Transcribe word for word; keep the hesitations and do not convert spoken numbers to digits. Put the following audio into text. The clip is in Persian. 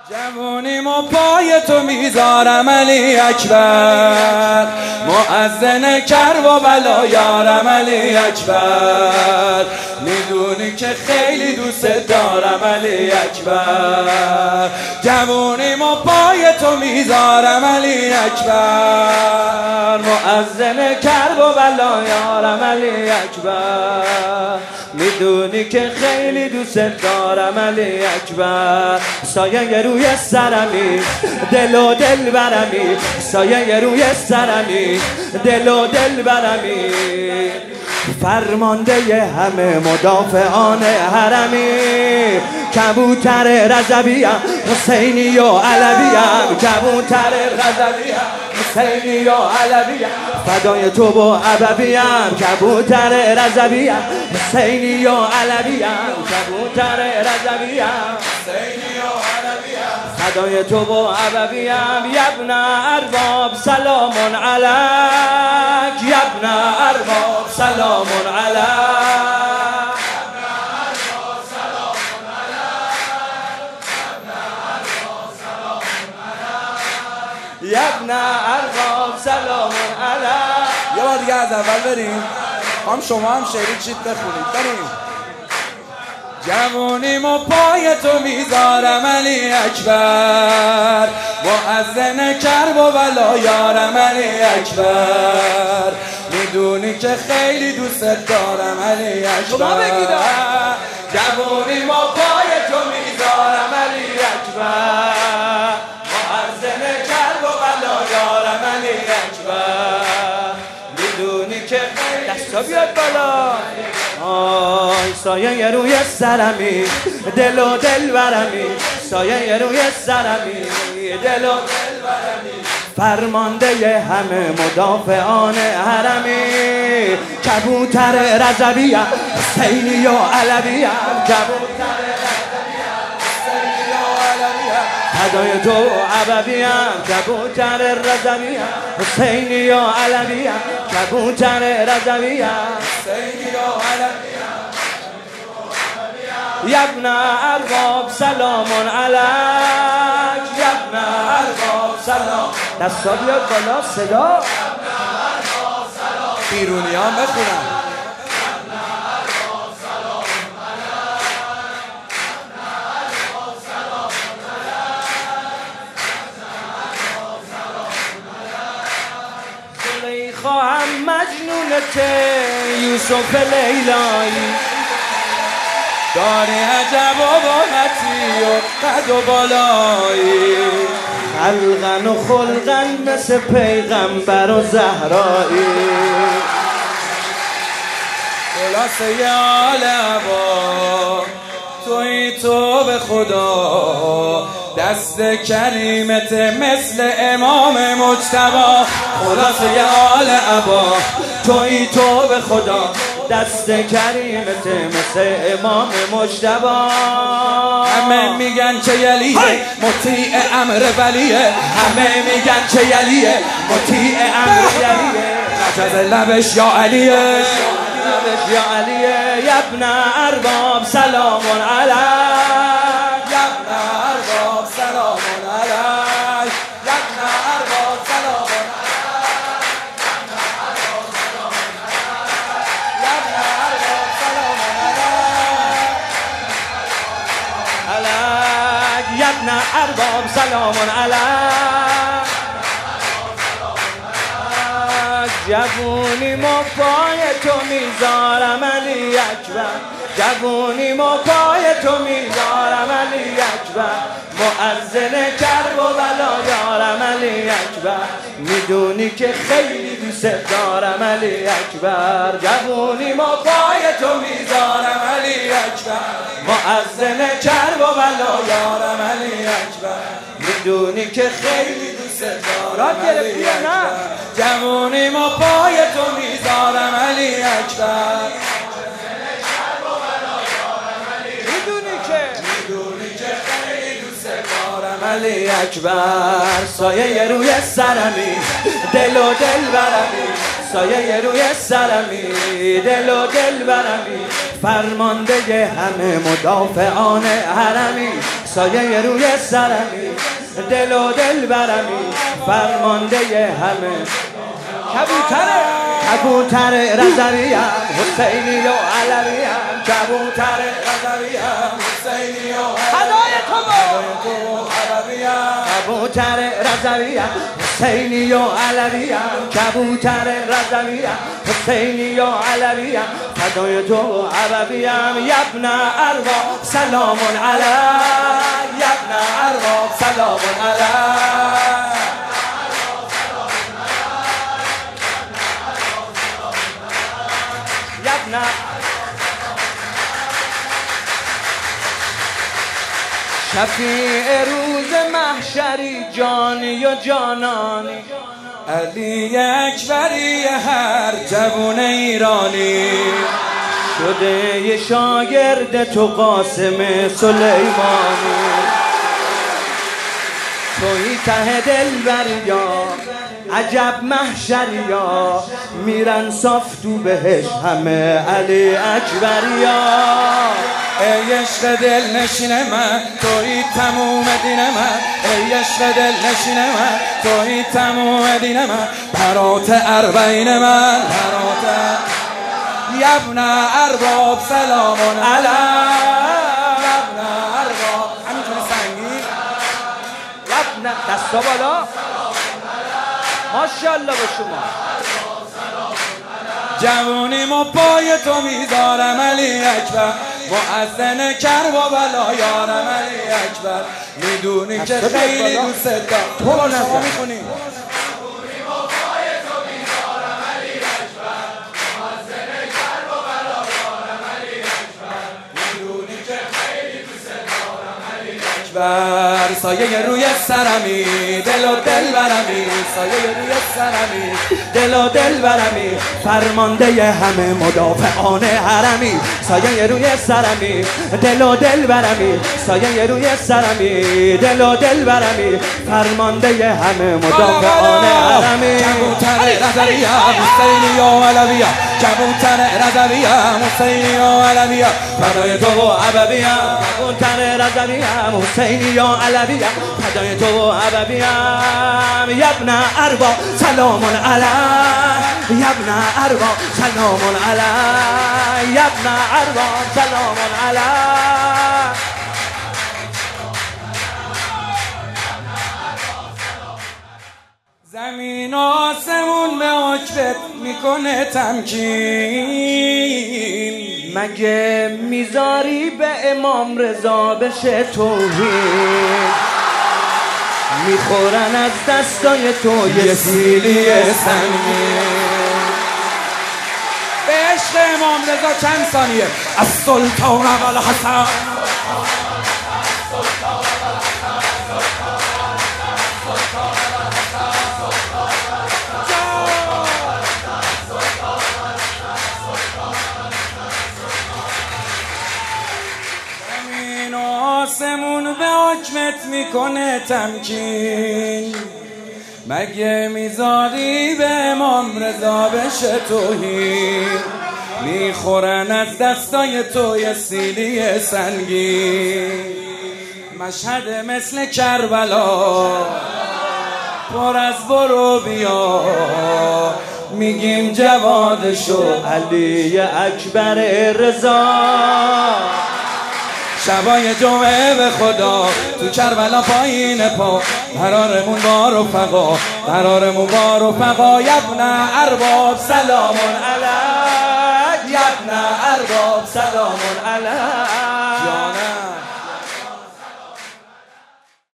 جوونیم و پای تو میذارم علی اکبر، مؤذن کرب و بلا یارم علی اکبر، میدونی که خیلی دوست دارم علی اکبر. جوونیم و پای تو میذارم علی اکبر، مؤذن کرب و بلا یارم علی اکبر، میدونی که خیلی دوست دارم علی اکبر. سایه روی سرمی دل و دل برمی، سایه روی سرمی دل و دل برمی، فرمانده همه مدافعان حرمی، کبوتر رضویم حسینی و علویم، کبوتر رضویم حسینی و علویم، فدای تو و ابویم، کبوتر رضویم حسینی و علویم، کبوتر رضویم حسینی و علویم، فدای تو و ابویم. یبن ارباب سلام علیک، یبن ارباب سلام علیک، یبن ارباب سلام علیک. یه بار دیگه از اول بریم، هم شما هم شعری چیت بخونید. بریم. جوونیم و پای تو میذارم علی اکبر، مؤذن کرب و بلا یارم علی اکبر، میدونی که خیلی دوست دارم علی اکبر. شما بگید جوونیم و پای تو میذارم علی اکبر، مؤذن کرب و بلا یارم علی اکبر، میدونی که دستا بیاد بالا. آی سایه روی سرمی دل و دل برمی، سایه روی سرمی دل و دل برمی، فرمانده همه مدافعان حرمی، کبوتر رضویم حسینی و علویم، کبوتر رضویم حسینی و علویم، فدای تو ابویم، کبوتر رضویم حسینی و علویم، کبوتر رضویم حسینی و علویم. یبن ارباب سلام علیک، یبن ارباب سلام. دستا بیاد بالا صدا. بیرونی ها بخونن. خواهم مجنونته یوسف لیلایی، داری عجب و باحتی و قد و بالایی، خلقن و خلقن مثل پیغمبر و زهرایی، خلاصه آل عبا توی تو به خدا، دست کریمت مثل امام مجتبی، خلاصه آل عبا توی تو به خدا، دست کریمت مثل امام مجتبی. همه میگن که یلیه مطیع امر ولیه، همه میگن که یلیه مطیع امر ولیه، نجز لبش یا علیه، لبش یا علیه. یبن ارباب سلام علیک، یبن ارباب سلام علیک، یبن ارباب سلام علیک، یبن ارباب سلام علیک. جوونیم و پای تو میذارم علی اکبر، جوونیم و پای تو میذارم علی اکبر، مؤذن کرب و بلا یارم علی اکبر، میدونی که خیلی دوست دارم علی اکبر. جوونیم و پای تو میذارم علی اکبر، مؤذن کرب و بلا یارم علی اکبر، میدونی که خیلی دوست دارم علی اکبر. جوونیم و پای تو میذارم علی اکبر، میدونی که میدونی که خیلی دوست دارم علی اکبر. سایه روی سرمی دل و دل برمی، سایه روی سرمی دل و دل برمی، فرمانده همه مدافعان حرمی، سایه روی سرمی، دل و دل برمی، فرمانده همه کبوتر کبوتر رضویم حسینی و علویم، کبوتر رضویم حسینی و هدای تو علویم، کبوتر رضویم حسینی و علویم، کبوتر رضویم حسینی و علویم، فدای تو عربیم. یبن ارباب سلام علیک، یبن ارباب سلام علیک، یبن شفیع روز محشری، جانی و جانانی، علی اکبری هر جوون ایرانی، شده ی شاگرد تو قاسم سلیمانی، توی ته دلبریا عجب محشریا، میرن صاف تو بهش همه علی اکبریا. ای عشق دل نشین من توی تموم دین من، ای عشق دل نشین من توی تموم دین من، برات اربعین من برات یبن ارباب سلام علیک، یبن ارباب همینطوری سنگین، یبن دستا بالا، ماشاءالله به شما. جوونیم و پای تو میذارم علی اکبر، مؤذن کربلا یارم علی اکبر، میدونی که خیلی دوست دارم. تو با شما میخونی بر سایه روی سرمی، دل و دل برمی، سایه روی سرمی، دل و دل برمی، فرمانده همه مدافعان حرمی، سایه روی سرمی، دل و دل برمی، سایه روی سرمی، دل و دل برمی، فرمانده همه مدافعان حرمی. کبوتر رضویم حسینی و علویم، کبوتر رضویم حسینی و علویم، فدای تو و عبویم، کبوتر رضویم حسینی و علویم، فدای تو و عبویم. یبن ارباب سلام علیک، یبن ارباب سلام علیک، یبن ارباب سلام علیک. زمین و آسمون به حکمت میکنه تمکین، مگه میذاری به امام رضا بشه توهین، میخورن از دستای تو یه سیلی سنگین. به عشق امام رضا چند ثانیه. از سلطان اول حسن، آسمون به حکمت میکنه تمکین، مگه میذاری به امام رضا بشه توهین، میخورن از دستای تو یه سیلی سنگین. مشهد مثل کربلا پر از برو بیا، میگیم جوادشو علی اکبر رضا. شبای جمعه به خدا تو کربلا پایین پا، قرارمون با رفقا، قرارمون با رفقا. یبن ارباب سلام علیک، یبن ارباب سلام علیک.